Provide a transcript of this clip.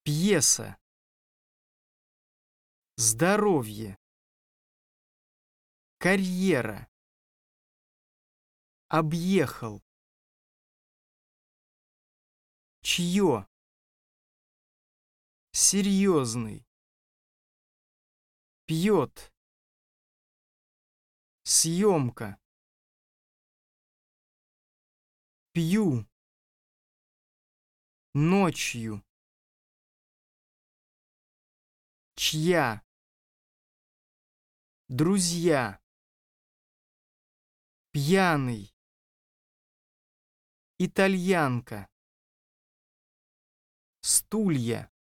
Пьеса. Здоровье. Карьера. Объехал. Чье? Серьезный. Пьет. Съемка. Пью. Ночью. Чья? Друзья. Пьяный. Итальянка. Стулья.